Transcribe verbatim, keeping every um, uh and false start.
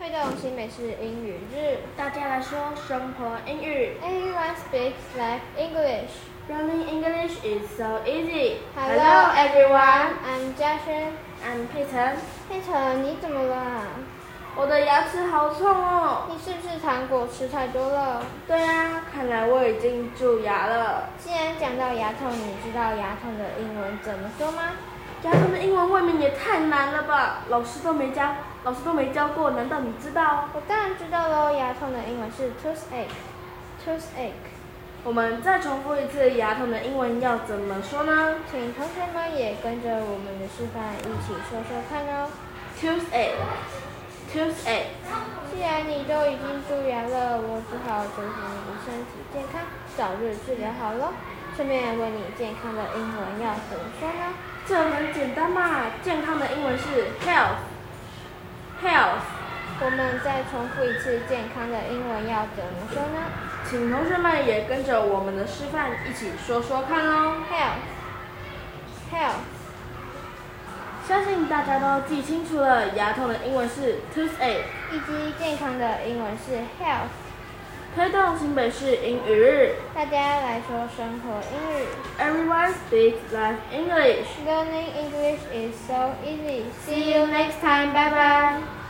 推动新北市英语日， 大家来说生活英语。 Everyone speaks like English. Learning English is so easy. Hello everyone. I'm Jiaxuan. I'm 佩晨。 佩晨，你怎么了？ 我的牙齿好痛哦。 你是不是糖果吃太多了？ 对啊，看来我已经蛀牙了。 既然讲到牙痛，你知道牙痛的英文怎么说吗？ 牙痛的英文未免也太难了吧？老师都没教，老师都没教过，难道你知道？ 我当然知道喽，牙痛的英文是 toothache。toothache。 我们再重复一次牙痛的英文要怎么说呢？ 请同学们也跟着我们的示范一起说说看哦。 toothache。toothache。 既然你都已经蛀牙了，我只好祝福你身体健康，早日治疗好咯。顺便问你，健康的英文要怎么说呢？ 这很简单嘛，健康的英文是 health。health。 我们再重复一次，健康的英文要怎么说呢？ 请同学们也跟着我们的示范一起说说看哦。 health。health。 相信大家都记清楚了，牙痛的英文是 toothache， 以及健康的英文是 health。 推动新北市英语日， 大家来说生活英语。 Everyone speaks like English. Learning English is so easy. See you next time. Bye bye.